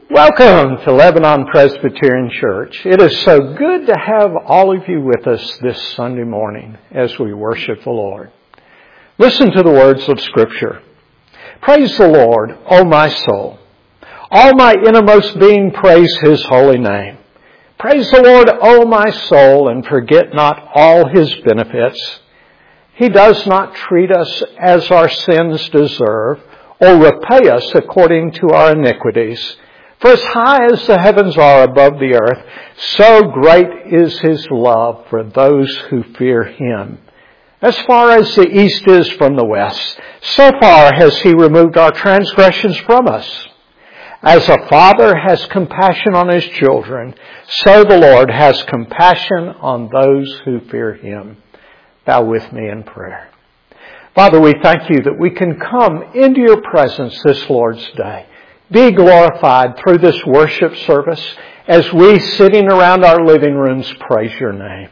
Welcome to Lebanon Presbyterian Church. It is so good to have all of you with us this Sunday morning as we worship the Lord. Listen to the words of Scripture. Praise the Lord, O my soul. All my innermost being praise His holy name. Praise the Lord, O my soul, and forget not all His benefits. He does not treat us as our sins deserve, or repay us according to our iniquities. For as high as the heavens are above the earth, so great is His love for those who fear Him. As far as the east is from the west, so far has He removed our transgressions from us. As a father has compassion on his children, so the Lord has compassion on those who fear Him. Bow with me in prayer. Father, we thank You that we can come into Your presence this Lord's Day. Be glorified through this worship service as we, sitting around our living rooms, praise Your name.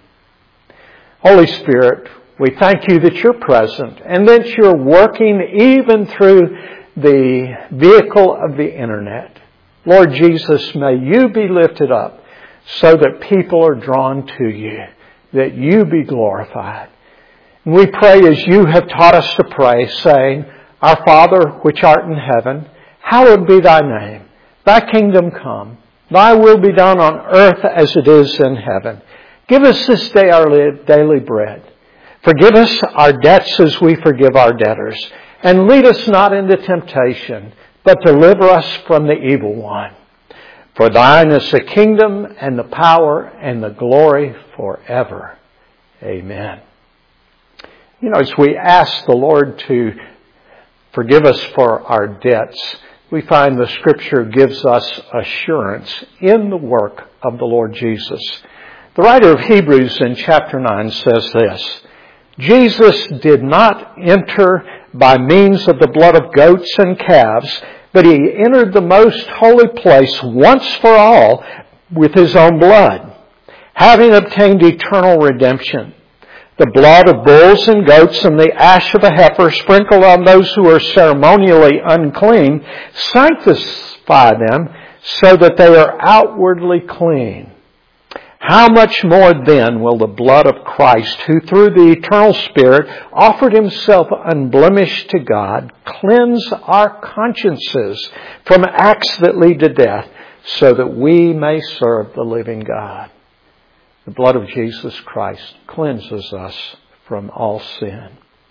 Holy Spirit, we thank You that You're present and that You're working even through the vehicle of the internet. Lord Jesus, may You be lifted up so that people are drawn to You, that You be glorified. And we pray as You have taught us to pray, saying, Our Father, which art in heaven, hallowed be Thy name. Thy kingdom come. Thy will be done on earth as it is in heaven. Give us this day our daily bread. Forgive us our debts as we forgive our debtors. And lead us not into temptation, but deliver us from the evil one. For Thine is the kingdom and the power and the glory forever. Amen. You know, as we ask the Lord to forgive us for our debts, we find the Scripture gives us assurance in the work of the Lord Jesus. The writer of Hebrews in chapter 9 says this, Jesus did not enter by means of the blood of goats and calves, but He entered the most holy place once for all with His own blood, having obtained eternal redemption. The blood of bulls and goats and the ash of a heifer sprinkled on those who are ceremonially unclean sanctify them so that they are outwardly clean. How much more then will the blood of Christ, who through the eternal Spirit offered Himself unblemished to God, cleanse our consciences from acts that lead to death, so that we may serve the living God? The blood of Jesus Christ cleanses us from all sin.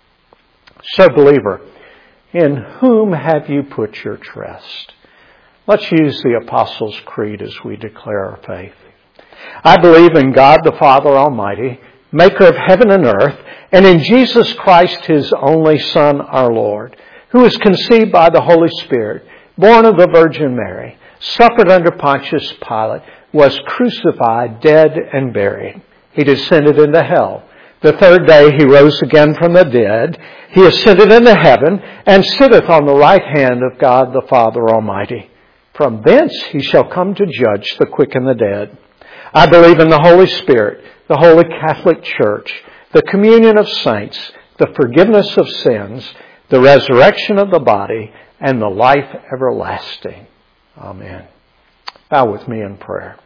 So, believer, in whom have you put your trust? Let's use the Apostles' Creed as we declare our faith. I believe in God the Father Almighty, maker of heaven and earth, and in Jesus Christ, His only Son, our Lord, who was conceived by the Holy Spirit, born of the Virgin Mary, suffered under Pontius Pilate, was crucified, dead, and buried. He descended into hell. The third day He rose again from the dead. He ascended into heaven, and sitteth on the right hand of God the Father Almighty. From thence He shall come to judge the quick and the dead. I believe in the Holy Spirit, the Holy Catholic Church, the communion of saints, the forgiveness of sins, the resurrection of the body, and the life everlasting. Amen. Bow with me in prayer.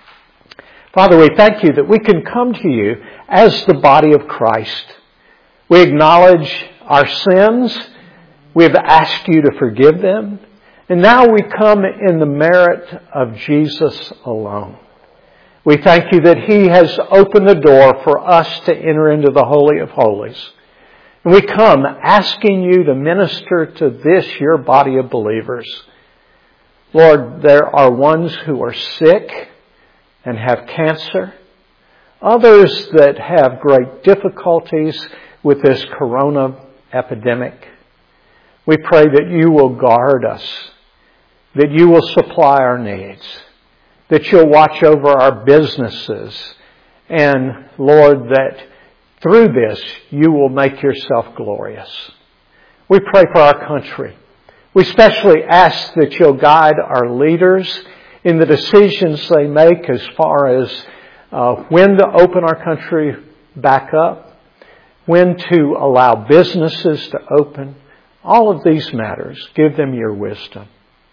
Father, we thank You that we can come to You as the body of Christ. We acknowledge our sins. We have asked You to forgive them. And now we come in the merit of Jesus alone. We thank You that He has opened the door for us to enter into the Holy of Holies. And we come asking You to minister to this, Your body of believers. Lord, there are ones who are sick and have cancer. Others that have great difficulties with this corona epidemic. We pray that You will guard us, that You will supply our needs, that You'll watch over our businesses, and Lord, that through this You will make Yourself glorious. We pray for our country. We especially ask that You'll guide our leaders in the decisions they make as far as when to open our country back up, when to allow businesses to open. All of these matters, give them Your wisdom.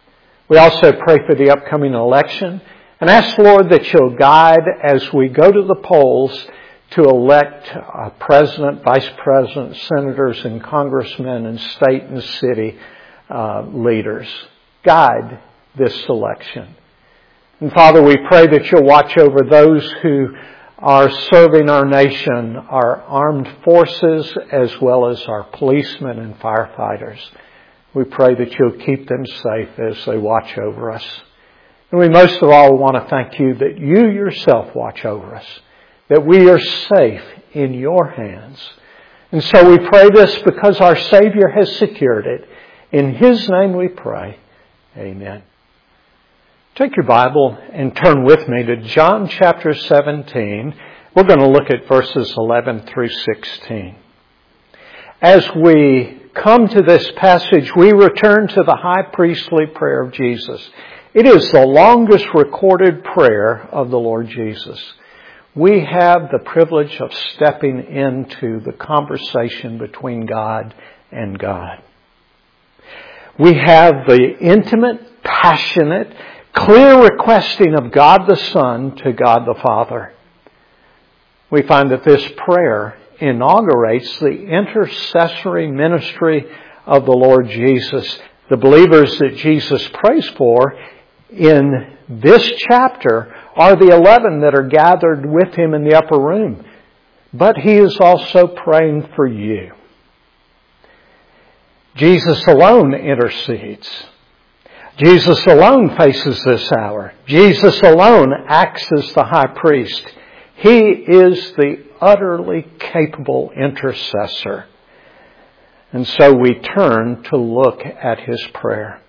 We also pray for the upcoming election and ask, Lord, that you'll guide as we go to the polls to elect president, vice president, senators, and congressmen and state and city leaders. Guide this election. And Father, we pray that you'll watch over those who are serving our nation, our armed forces, as well as our policemen and firefighters. We pray that you'll keep them safe as they watch over us. And we most of all want to thank you that you yourself watch over us, that we are safe in your hands. And so we pray this because our Savior has secured it. In His name we pray. Amen. Take your Bible and turn with me to John chapter 17. We're going to look at verses 11 through 16. As we come to this passage, we return to the high priestly prayer of Jesus. It is the longest recorded prayer of the Lord Jesus. We have the privilege of stepping into the conversation between God and God. We have the intimate, passionate, clear requesting of God the Son to God the Father. We find that this prayer inaugurates the intercessory ministry of the Lord Jesus. The believers that Jesus prays for in this chapter are the 11 that are gathered with Him in the upper room. But He is also praying for you. Jesus alone intercedes. Jesus alone faces this hour. Jesus alone acts as the high priest. He is the utterly capable intercessor. And so we turn to look at His prayer.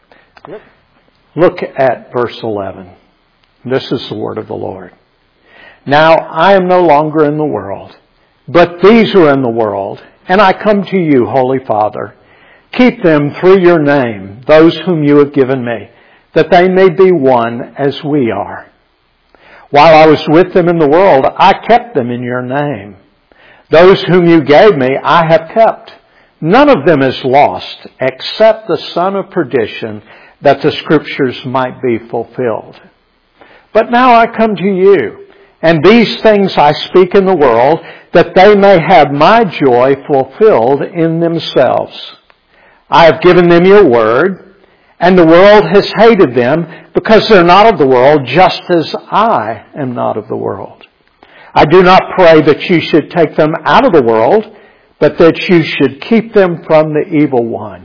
Look at verse 11. This is the word of the Lord. Now I am no longer in the world, but these are in the world, and I come to you, Holy Father. Keep them through your name, those whom you have given me, that they may be one as we are. While I was with them in the world, I kept them in your name. Those whom you gave me, I have kept. None of them is lost, except the son of perdition, that the Scriptures might be fulfilled. But now I come to you, and these things I speak in the world, that they may have my joy fulfilled in themselves. I have given them your word, and the world has hated them because they're not of the world, just as I am not of the world. I do not pray that you should take them out of the world, but that you should keep them from the evil one.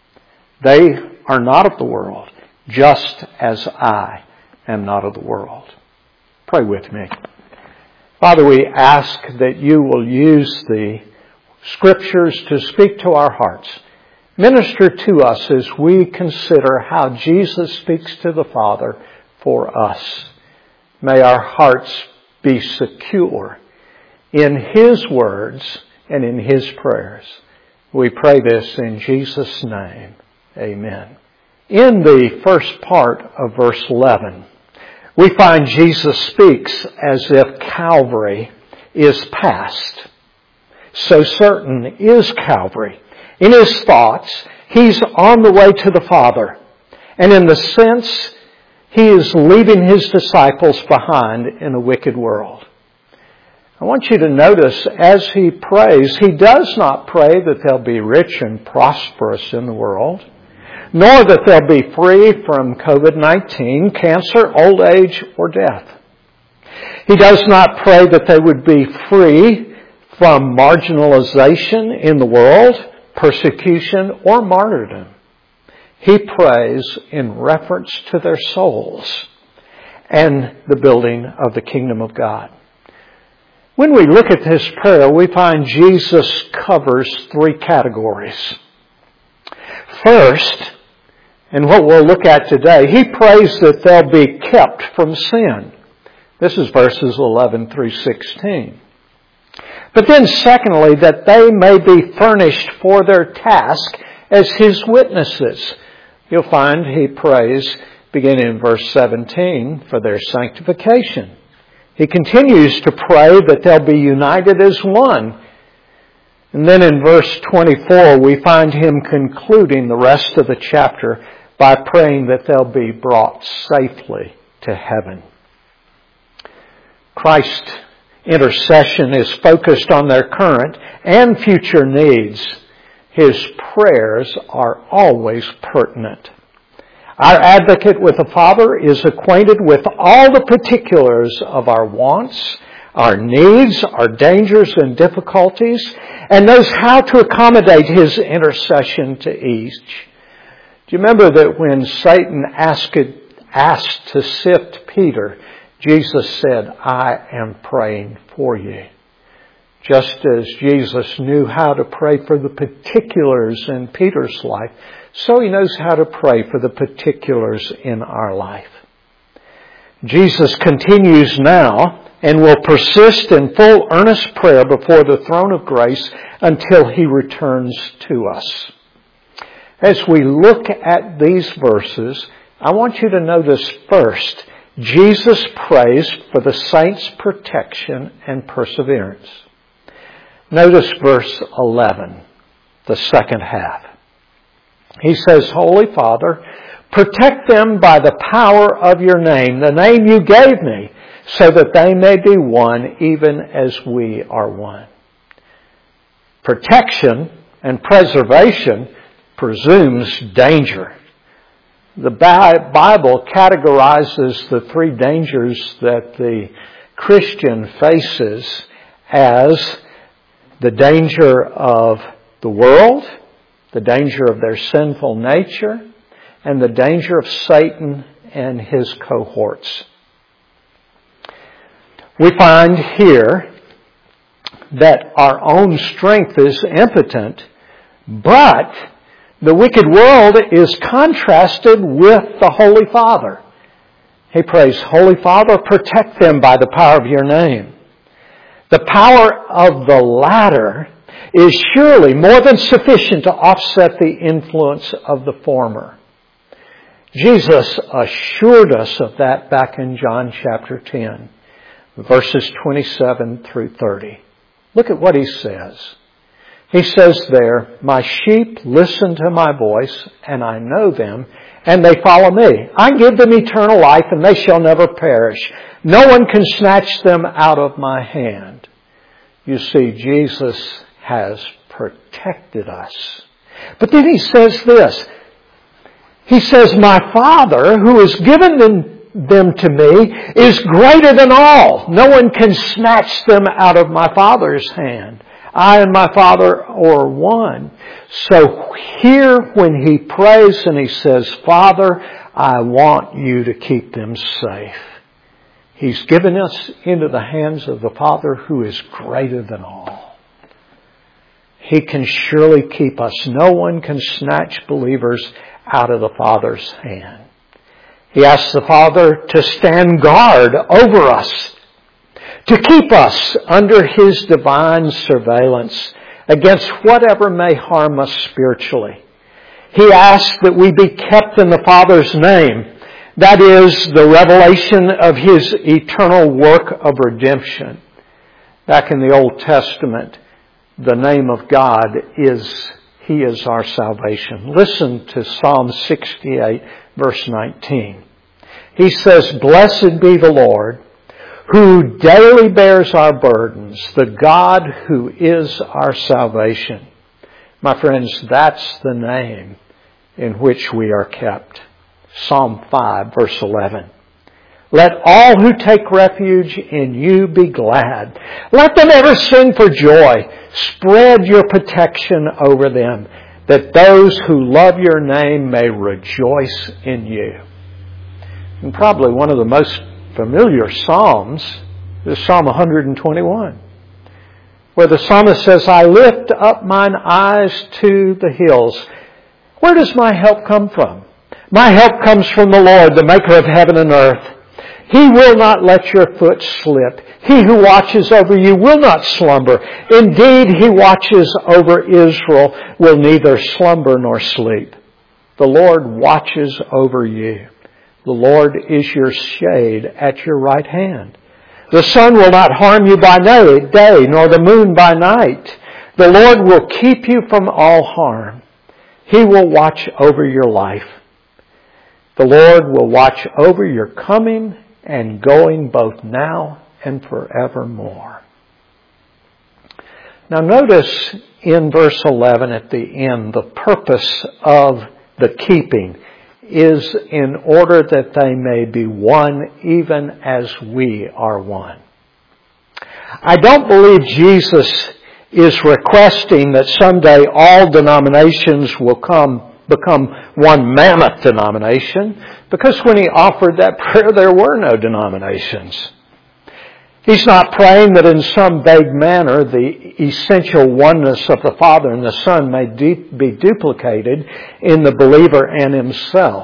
They are not of the world, just as I am not of the world. Pray with me. Father, we ask that you will use the Scriptures to speak to our hearts. Minister to us as we consider how Jesus speaks to the Father for us. May our hearts be secure in His words and in His prayers. We pray this in Jesus' name. Amen. In the first part of verse 11, we find Jesus speaks as if Calvary is past. So certain is Calvary. In his thoughts, he's on the way to the Father. And in the sense, he is leaving his disciples behind in a wicked world. I want you to notice as he prays, he does not pray that they'll be rich and prosperous in the world, nor that they'll be free from COVID-19, cancer, old age, or death. He does not pray that they would be free from marginalization in the world, persecution, or martyrdom. He prays in reference to their souls and the building of the kingdom of God. When we look at this prayer, we find Jesus covers three categories. First, and what we'll look at today, he prays that they'll be kept from sin. This is verses 11 through 16. But then secondly, that they may be furnished for their task as his witnesses. You'll find he prays, beginning in verse 17, for their sanctification. He continues to pray that they'll be united as one. And then in verse 24, we find him concluding the rest of the chapter by praying that they'll be brought safely to heaven. Christ's intercession is focused on their current and future needs. His prayers are always pertinent. Our advocate with the Father is acquainted with all the particulars of our wants, our needs, our dangers and difficulties, and knows how to accommodate His intercession to each. Do you remember that when Satan asked to sift Peter, Jesus said, "I am praying for you." Just as Jesus knew how to pray for the particulars in Peter's life, so He knows how to pray for the particulars in our life. Jesus continues now and will persist in full earnest prayer before the throne of grace until He returns to us. As we look at these verses, I want you to notice first, Jesus prays for the saints' protection and perseverance. Notice verse 11, the second half. He says, "Holy Father, protect them by the power of your name, the name you gave me, so that they may be one even as we are one." Protection and preservation presumes danger. The Bible categorizes the three dangers that the Christian faces as the danger of the world, the danger of their sinful nature, and the danger of Satan and his cohorts. We find here that our own strength is impotent, but the wicked world is contrasted with the Holy Father. He prays, "Holy Father, protect them by the power of your name." The power of the latter is surely more than sufficient to offset the influence of the former. Jesus assured us of that back in John chapter 10, verses 27 through 30. Look at what He says. He says there, "My sheep listen to my voice, and I know them, and they follow me. I give them eternal life, and they shall never perish. No one can snatch them out of my hand." You see, Jesus has protected us. But then He says this. He says, "My Father, who has given them to me, is greater than all. No one can snatch them out of my Father's hand. I and my Father are one." So here when He prays and He says, "Father, I want you to keep them safe," He's given us into the hands of the Father who is greater than all. He can surely keep us. No one can snatch believers out of the Father's hand. He asks the Father to stand guard over us, to keep us under His divine surveillance against whatever may harm us spiritually. He asks that we be kept in the Father's name. That is the revelation of His eternal work of redemption. Back in the Old Testament, the name of God is, He is our salvation. Listen to Psalm 68, verse 19. He says, "Blessed be the Lord, who daily bears our burdens, the God who is our salvation." My friends, that's the name in which we are kept. Psalm 5, verse 11. "Let all who take refuge in you be glad. Let them ever sing for joy. Spread your protection over them, that those who love your name may rejoice in you." And probably one of the most familiar Psalms is Psalm 121, where the psalmist says, "I lift up mine eyes to the hills." Where does my help come from? My help comes from the Lord, the maker of heaven and earth. He will not let your foot slip. He who watches over you will not slumber. Indeed, He watches over Israel, will neither slumber nor sleep. The Lord watches over you. The Lord is your shade at your right hand. The sun will not harm you by day, nor the moon by night. The Lord will keep you from all harm. He will watch over your life. The Lord will watch over your coming and going both now and forevermore. Now notice in verse 11 at the end, the purpose of the keeping is in order that they may be one even as we are one. I don't believe Jesus is requesting that someday all denominations will become one mammoth denomination, because when He offered that prayer, there were no denominations. He's not praying that in some vague manner the essential oneness of the Father and the Son may be duplicated in the believer and himself.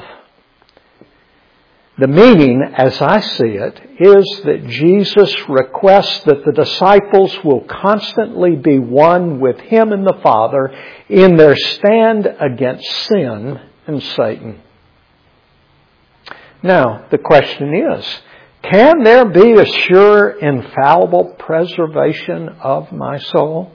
The meaning, as I see it, is that Jesus requests that the disciples will constantly be one with Him and the Father in their stand against sin and Satan. Now, the question is, can there be a sure, infallible preservation of my soul?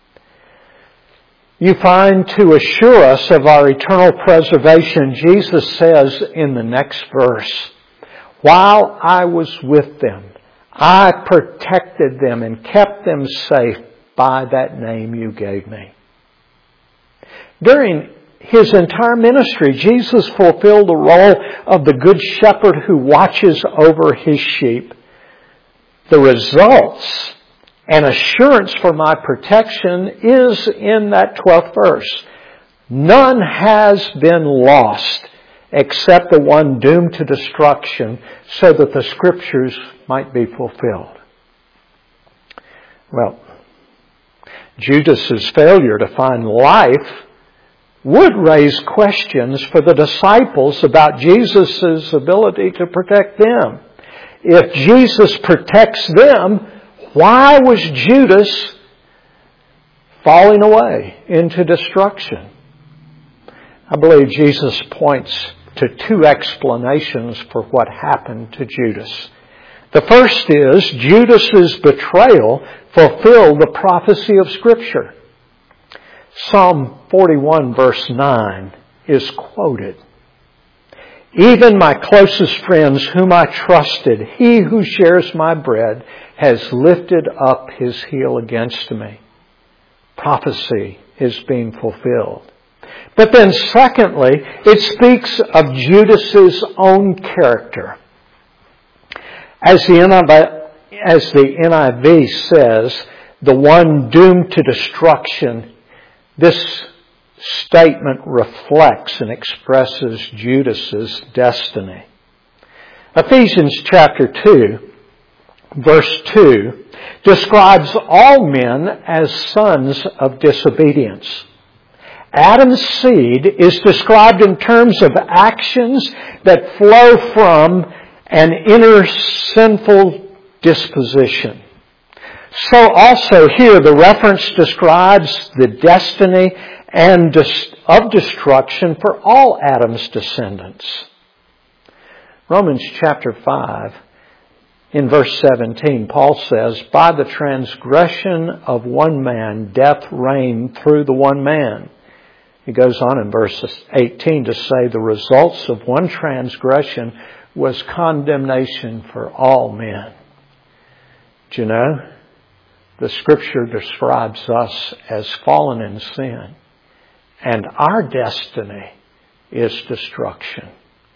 You find, to assure us of our eternal preservation, Jesus says in the next verse, "While I was with them, I protected them and kept them safe by that name you gave me." During His entire ministry, Jesus fulfilled the role of the good shepherd who watches over His sheep. The results and assurance for my protection is in that 12th verse. None has been lost except the one doomed to destruction, so that the Scriptures might be fulfilled. Well, Judas's failure to find life would raise questions for the disciples about Jesus' ability to protect them. If Jesus protects them, why was Judas falling away into destruction? I believe Jesus points to two explanations for what happened to Judas. The first is Judas's betrayal fulfilled the prophecy of Scripture. Psalm 41 verse 9 is quoted. "Even my closest friends whom I trusted, he who shares my bread, has lifted up his heel against me." Prophecy is being fulfilled. But then secondly, it speaks of Judas's own character. As the NIV says, the one doomed to destruction, this statement reflects and expresses Judas's destiny. Ephesians chapter 2, verse 2, describes all men as sons of disobedience. Adam's seed is described in terms of actions that flow from an inner sinful disposition. So also here the reference describes the destiny and of destruction for all Adam's descendants. Romans chapter 5, in verse 17, Paul says, "By the transgression of one man, death reigned through the one man." He goes on in verse 18 to say the results of one transgression was condemnation for all men. Do you know? The Scripture describes us as fallen in sin, and our destiny is destruction.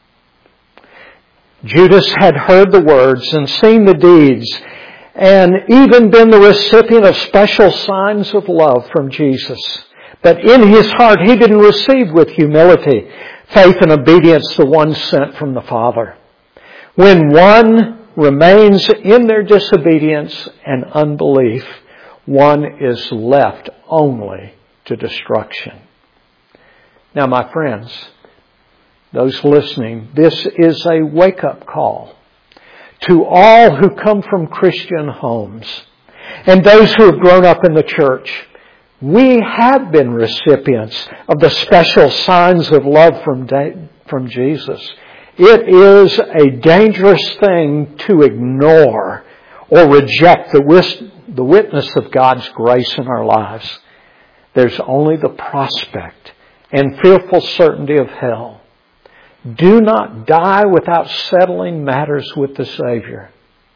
Judas had heard the words and seen the deeds, and even been the recipient of special signs of love from Jesus. But in his heart, he didn't receive with humility, faith, and obedience the one sent from the Father. When one remains in their disobedience and unbelief, one is left only to destruction. Now, my friends, those listening, this is a wake-up call to all who come from Christian homes and those who have grown up in the church. We have been recipients of the special signs of love from Jesus. It is a dangerous thing to ignore or reject the witness of God's grace in our lives. There's only the prospect and fearful certainty of hell. Do not die without settling matters with the Savior.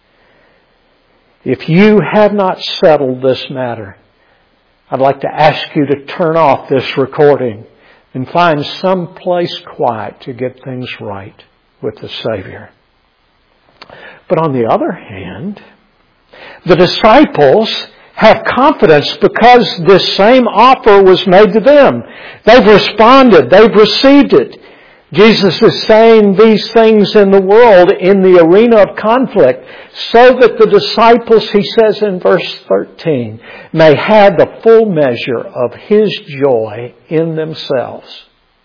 If you have not settled this matter, I'd like to ask you to turn off this recording and find some place quiet to get things right with the Savior. But on the other hand, the disciples have confidence because this same offer was made to them. They've responded. They've received it. Jesus is saying these things in the world, in the arena of conflict, so that the disciples, he says in verse 13, may have the full measure of His joy in themselves.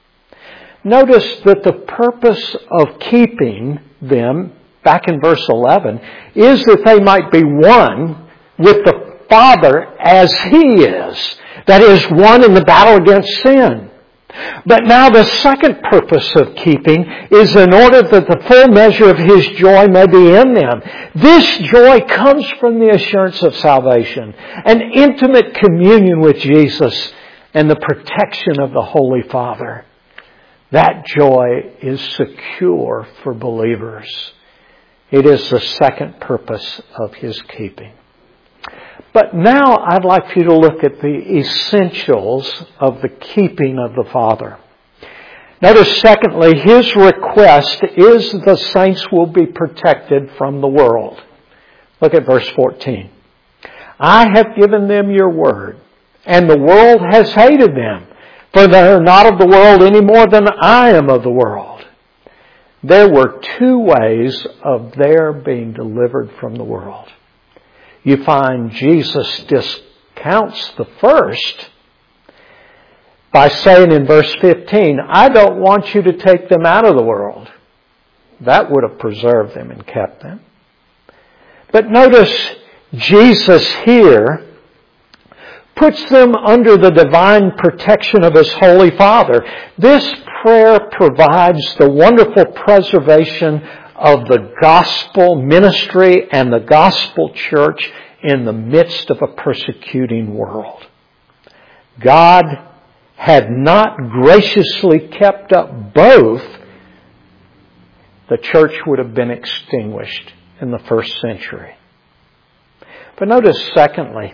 Notice that the purpose of keeping them, back in verse 11, is that they might be one with the Father as He is. That is, one in the battle against sin. But now the second purpose of keeping is in order that the full measure of His joy may be in them. This joy comes from the assurance of salvation, an intimate communion with Jesus, and the protection of the Holy Father. That joy is secure for believers. It is the second purpose of His keeping. But now I'd like for you to look at the essentials of the keeping of the Father. Notice, secondly, His request is the saints will be protected from the world. Look at verse 14. I have given them your word, and the world has hated them, for they are not of the world any more than I am of the world. There were two ways of their being delivered from the world. You find Jesus discounts the first by saying in verse 15, I don't want you to take them out of the world. That would have preserved them and kept them. But notice Jesus here puts them under the divine protection of His Holy Father. This prayer provides the wonderful preservation of the gospel ministry and the gospel church in the midst of a persecuting world. God had not graciously kept up both, the church would have been extinguished in the first century. But notice, secondly,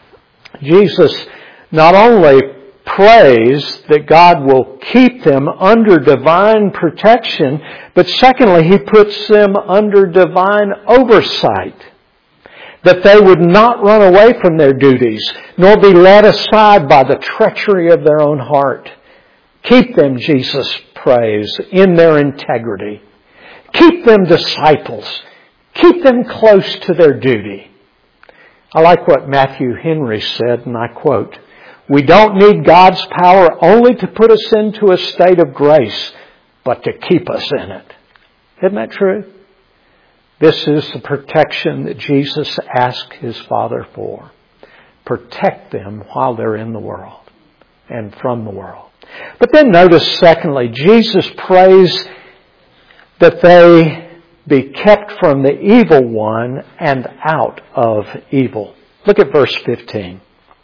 Jesus not only prays that God will keep them under divine protection, but secondly, He puts them under divine oversight, that they would not run away from their duties, nor be led aside by the treachery of their own heart. Keep them, Jesus prays, in their integrity. Keep them disciples. Keep them close to their duty. I like what Matthew Henry said, and I quote, we don't need God's power only to put us into a state of grace, but to keep us in it. Isn't that true? This is the protection that Jesus asked His Father for. Protect them while they're in the world and from the world. But then notice, secondly, Jesus prays that they be kept from the evil one and out of evil. Look at verse 15.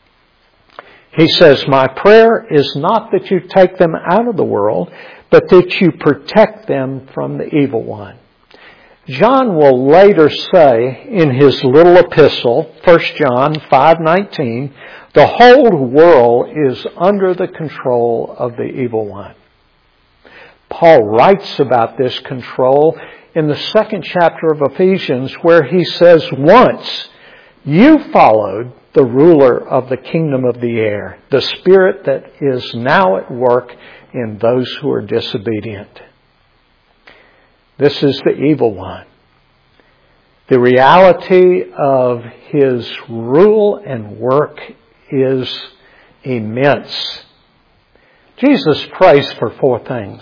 He says, my prayer is not that you take them out of the world, but that you protect them from the evil one. John will later say in his little epistle, 1 John 5:19, the whole world is under the control of the evil one. Paul writes about this control in the 2nd chapter of Ephesians, where he says, once you followed the ruler of the kingdom of the air, the spirit that is now at work in those who are disobedient. This is the evil one. The reality of his rule and work is immense. Jesus prays for 4 things.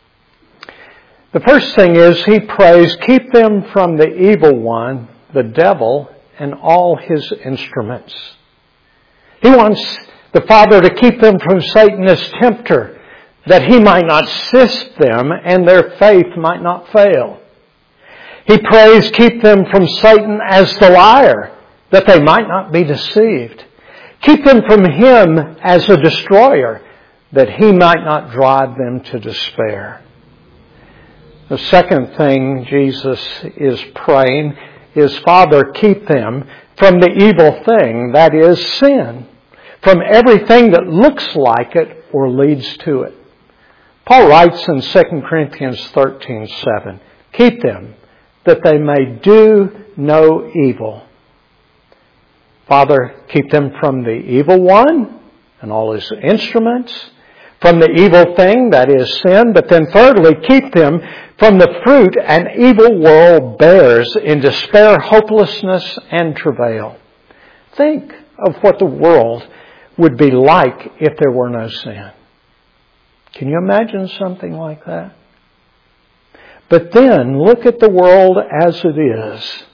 The first thing is He prays, keep them from the evil one, the devil, and all his instruments. He wants the Father to keep them from Satan as tempter, that he might not sift them and their faith might not fail. He prays, keep them from Satan as the liar, that they might not be deceived. Keep them from him as a destroyer, that he might not drive them to despair. The second thing Jesus is praying is, Father, keep them from the evil thing, that is sin, from everything that looks like it or leads to it. Paul writes in 2 Corinthians 13:7, keep them that they may do no evil. Father, keep them from the evil one and all his instruments, from the evil thing, that is sin, but then thirdly, keep them from the fruit an evil world bears in despair, hopelessness, and travail. Think of what the world would be like if there were no sin. Can you imagine something like that? But then, look at the world as it is.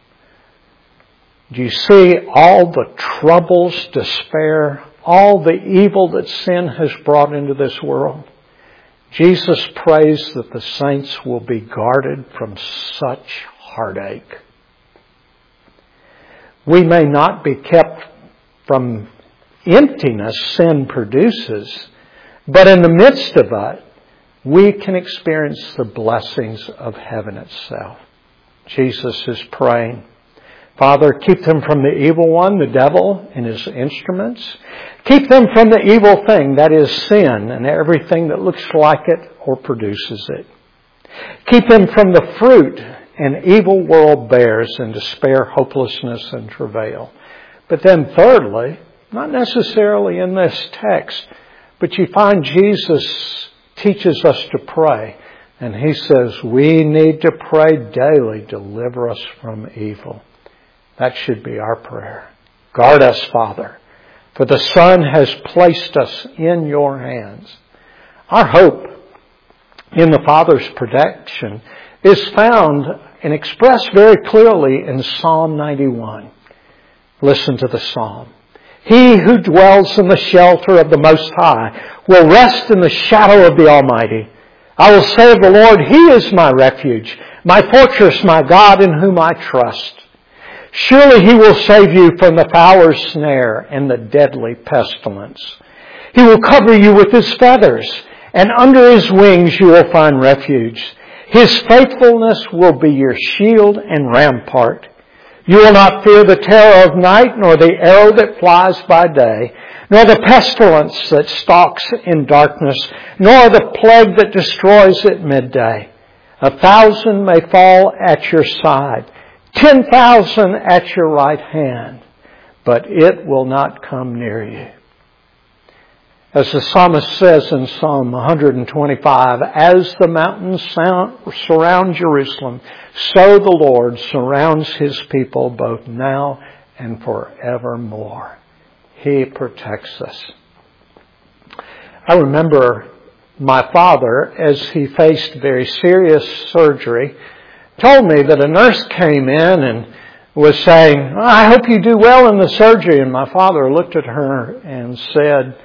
Do you see all the troubles, despair, all the evil that sin has brought into this world? Jesus prays that the saints will be guarded from such heartache. We may not be kept from emptiness sin produces, but in the midst of it, we can experience the blessings of heaven itself. Jesus is praying, Father, keep them from the evil one, the devil and his instruments. Keep them from the evil thing, that is sin, and everything that looks like it or produces it. Keep them from the fruit an evil world bears in despair, hopelessness, and travail. But then thirdly, not necessarily in this text, but you find Jesus teaches us to pray. And he says, we need to pray daily, deliver us from evil. That should be our prayer. Guard us, Father, for the Son has placed us in your hands. Our hope in the Father's protection is found and expressed very clearly in Psalm 91. Listen to the psalm. He who dwells in the shelter of the Most High will rest in the shadow of the Almighty. I will say of the Lord, He is my refuge, my fortress, my God in whom I trust. Surely He will save you from the fowler's snare and the deadly pestilence. He will cover you with His feathers, and under His wings you will find refuge. His faithfulness will be your shield and rampart. You will not fear the terror of night, nor the arrow that flies by day, nor the pestilence that stalks in darkness, nor the plague that destroys at midday. 1,000 may fall at your side, 10,000 at your right hand, but it will not come near you. As the psalmist says in Psalm 125, as the mountains surround Jerusalem, so the Lord surrounds His people both now and forevermore. He protects us. I remember my father, as he faced very serious surgery, told me that a nurse came in and was saying, I hope you do well in the surgery. And my father looked at her and said,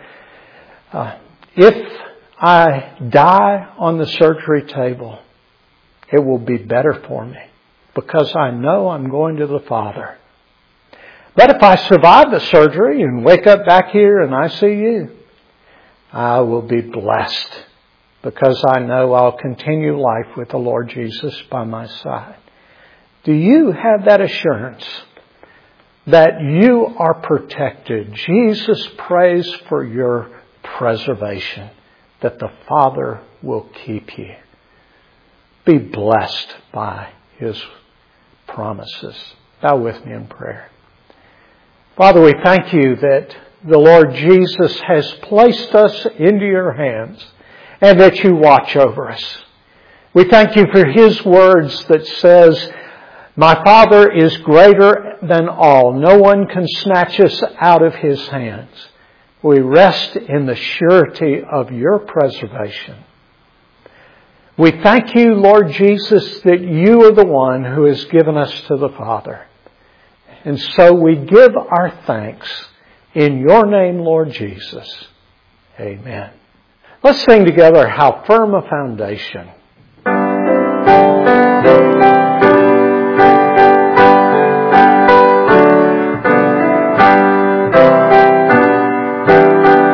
if I die on the surgery table, it will be better for me because I know I'm going to the Father. But if I survive the surgery and wake up back here and I see you, I will be blessed because I know I'll continue life with the Lord Jesus by my side. Do you have that assurance that you are protected? Jesus prays for your preservation, that the Father will keep you. Be blessed by His promises. Bow with me in prayer. Father, we thank you that the Lord Jesus has placed us into your hands and that you watch over us. We thank you for His words that says, my Father is greater than all. No one can snatch us out of His hands. We rest in the surety of your preservation. We thank you, Lord Jesus, that you are the one who has given us to the Father. And so we give our thanks in your name, Lord Jesus. Amen. Let's sing together, How Firm a Foundation.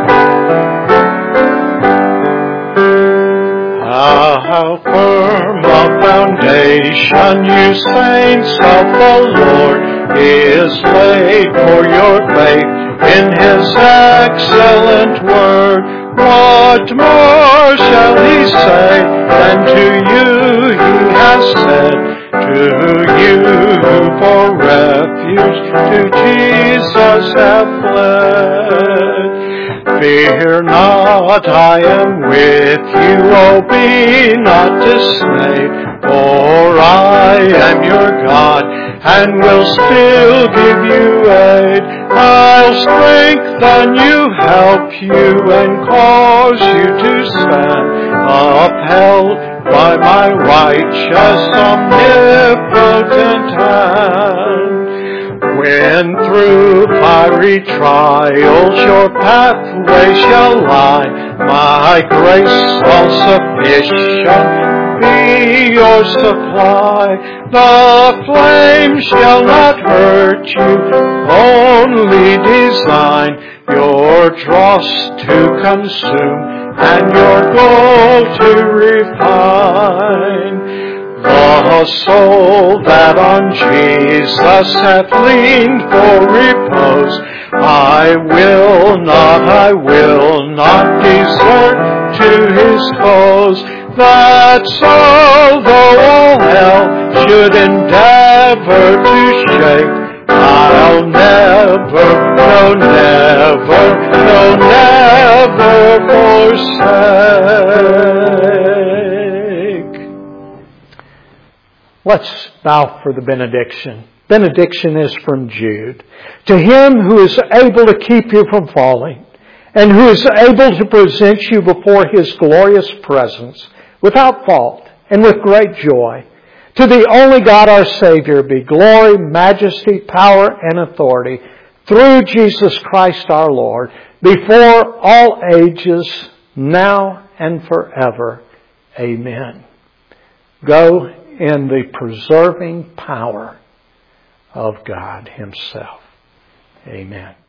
How firm on you, saints of the Lord, is laid for your faith in His excellent word. What more shall He say than to you He has said? To you for refuge to Jesus have fled. Fear not, I am with you, oh be not dismayed, for I am your God, and will still give you aid. I'll strengthen you, help you, and cause you to stand, upheld by my righteous omnipotent hand. When through fiery trials your pathway shall lie, my grace all sufficient be your supply. The flame shall not hurt you, only design your dross to consume and your gold to refine. The soul that on Jesus hath leaned for repose, I will not desert to his foes. That soul, though all hell should endeavor to shake, I'll never forsake. Let's bow for the benediction. Benediction is from Jude. To Him who is able to keep you from falling, and who is able to present you before His glorious presence, without fault and with great joy, to the only God our Savior be glory, majesty, power, and authority through Jesus Christ our Lord, before all ages, now and forever. Amen. Go in the preserving power of God Himself. Amen.